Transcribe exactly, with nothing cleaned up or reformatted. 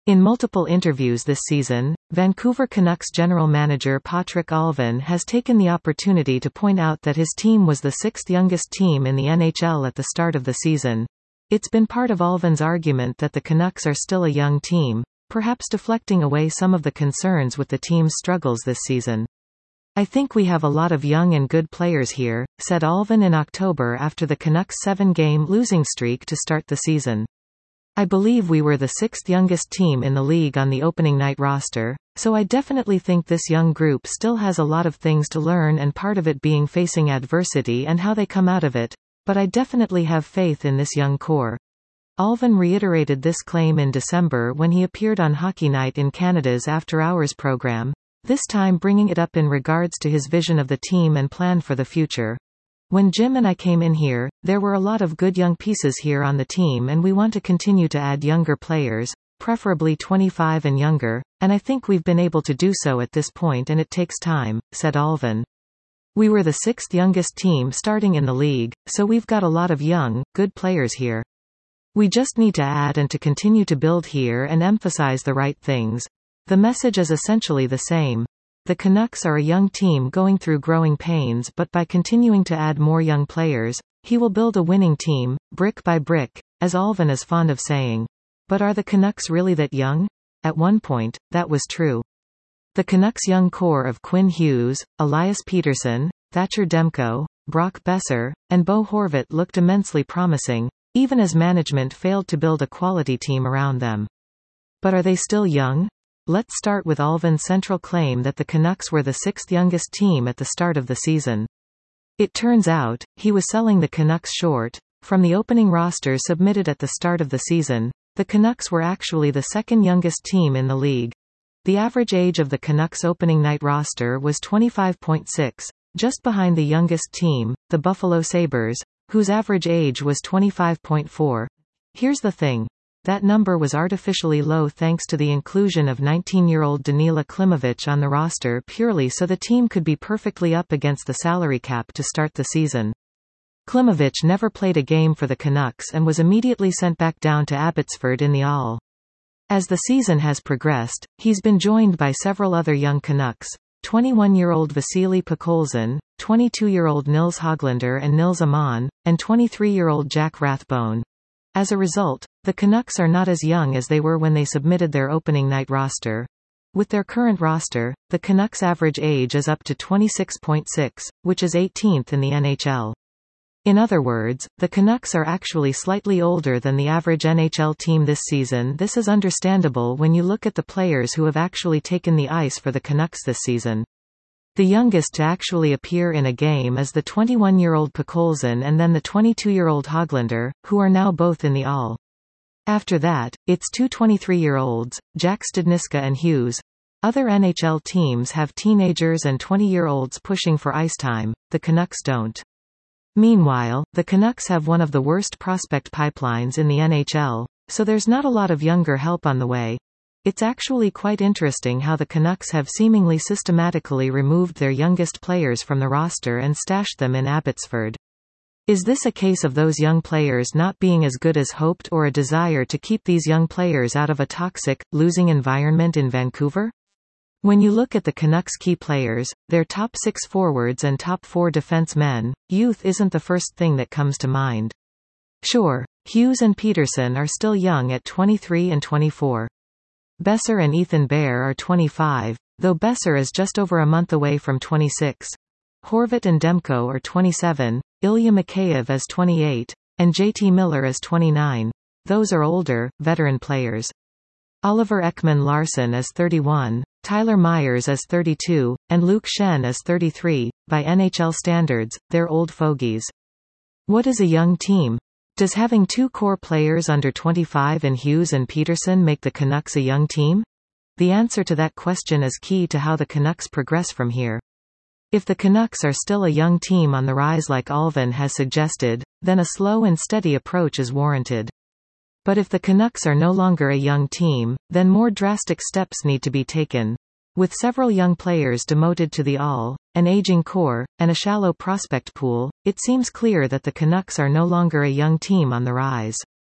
In multiple interviews this season, Vancouver Canucks general manager Patrik Allvin has taken the opportunity to point out that his team was the sixth youngest team in the N H L at the start of the season. It's been part of Allvin's argument that the Canucks are still a young team, perhaps deflecting away some of the concerns with the team's struggles this season. "I think we have a lot of young and good players here," said Allvin in October after the Canucks' seven-game losing streak to start the season. "I believe we were the sixth youngest team in the league on the opening night roster, so I definitely think this young group still has a lot of things to learn, and part of it being facing adversity and how they come out of it, but I definitely have faith in this young core." Allvin reiterated this claim in December when he appeared on Hockey Night in Canada's After Hours program, this time bringing it up in regards to his vision of the team and plan for the future. "When Jim and I came in here, there were a lot of good young pieces here on the team, and we want to continue to add younger players, preferably twenty-five and younger, and I think we've been able to do so at this point, and it takes time," said Allvin. "We were the sixth youngest team starting in the league, so we've got a lot of young, good players here. We just need to add and to continue to build here and emphasize the right things. The message is essentially the same. The Canucks are a young team going through growing pains, but by continuing to add more young players, he will build a winning team, brick by brick, as Allvin is fond of saying. But are the Canucks really that young? At one point, that was true. The Canucks' young core of Quinn Hughes, Elias Pettersson, Thatcher Demko, Brock Boeser, and Bo Horvat looked immensely promising, even as management failed to build a quality team around them. But are they still young? Let's start with Allvin's central claim that the Canucks were the sixth youngest team at the start of the season. It turns out, he was selling the Canucks short. From the opening roster submitted at the start of the season, the Canucks were actually the second youngest team in the league. The average age of the Canucks opening night roster was twenty-five point six, just behind the youngest team, the Buffalo Sabres, whose average age was twenty-five point four. Here's the thing. That number was artificially low thanks to the inclusion of nineteen-year-old Danila Klimovich on the roster purely so the team could be perfectly up against the salary cap to start the season. Klimovich never played a game for the Canucks and was immediately sent back down to Abbotsford in the A L. As the season has progressed, he's been joined by several other young Canucks, twenty-one-year-old Vasily Podkolzin, twenty-two-year-old Nils Hoglander and Nils Aman, and twenty-three-year-old Jack Rathbone. As a result, the Canucks are not as young as they were when they submitted their opening night roster. With their current roster, the Canucks' average age is up to twenty-six point six, which is eighteenth in the N H L. In other words, the Canucks are actually slightly older than the average N H L team this season. This is understandable when you look at the players who have actually taken the ice for the Canucks this season. The youngest to actually appear in a game is the twenty-one-year-old Podkolzin and then the twenty-two-year-old Hoglander, who are now both in the A L. After that, it's two twenty-three-year-olds, Jack Studnicka and Hughes. Other N H L teams have teenagers and twenty-year-olds pushing for ice time, the Canucks don't. Meanwhile, the Canucks have one of the worst prospect pipelines in the N H L, so there's not a lot of younger help on the way. It's actually quite interesting how the Canucks have seemingly systematically removed their youngest players from the roster and stashed them in Abbotsford. Is this a case of those young players not being as good as hoped, or a desire to keep these young players out of a toxic, losing environment in Vancouver? When you look at the Canucks' key players, their top six forwards and top four defensemen, youth isn't the first thing that comes to mind. Sure, Hughes and Pettersson are still young at twenty-three and twenty-four. Boeser and Ethan Bear are twenty-five, though Boeser is just over a month away from twenty-six. Horvat and Demko are twenty-seven, Ilya Mikheyev is twenty-eight, and J T Miller is twenty-nine. Those are older, veteran players. Oliver Ekman-Larsson is thirty-one, Tyler Myers is thirty-two, and Luke Schenn is thirty-three. By N H L standards, they're old fogies. What is a young team? Does having two core players under twenty-five in Hughes and Pettersson make the Canucks a young team? The answer to that question is key to how the Canucks progress from here. If the Canucks are still a young team on the rise like Allvin has suggested, then a slow and steady approach is warranted. But if the Canucks are no longer a young team, then more drastic steps need to be taken. With several young players demoted to the A L, an aging core, and a shallow prospect pool, it seems clear that the Canucks are no longer a young team on the rise.